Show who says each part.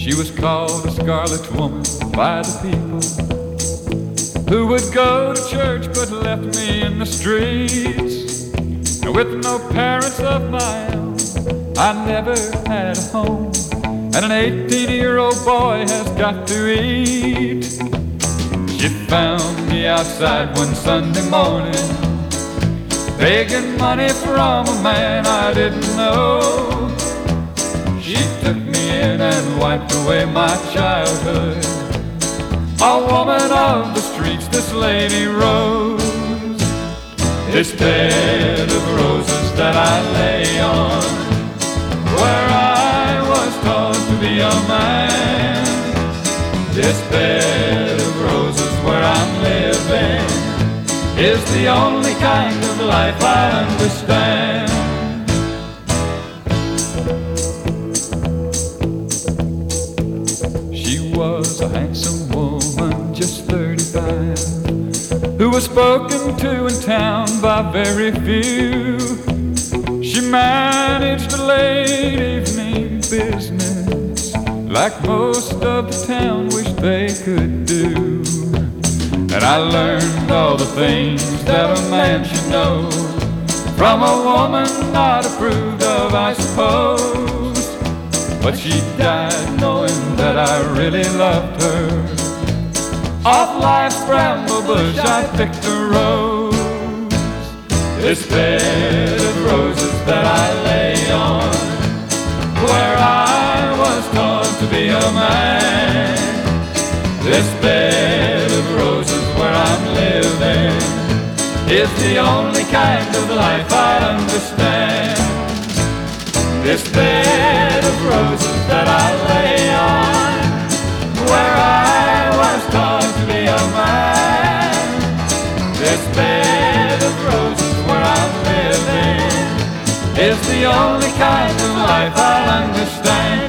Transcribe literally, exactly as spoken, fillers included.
Speaker 1: She was called a scarlet woman by the people who would go to church but left me in the streets. And with no parents of my own, I never had a home, and an eighteen-year-old boy has got to eat. She found me outside one Sunday morning, begging money from a man I didn't know. She took me in and wiped away my childhood. A woman of the streets, this lady Rose. This bed of roses that I lay on, where I was taught to be a man. This bed of roses where I'm living is the only kind of life I understand. She was a handsome woman, just thirty-five, who was spoken to in town by very few. She managed a late evening business like most of the town wished they could do. And I learned all the things that a man should know from a woman not approved of, I suppose. But she died knowing that I really loved her. Off life's bramble bush I picked a rose. This bed of roses that I lay on, where I was taught to be a man. This bed of roses where I'm living is the only kind of life I understand. This bed of roses that I lay on, where I was taught to be a man. This bed of roses where I'm living is the only kind of life I understand.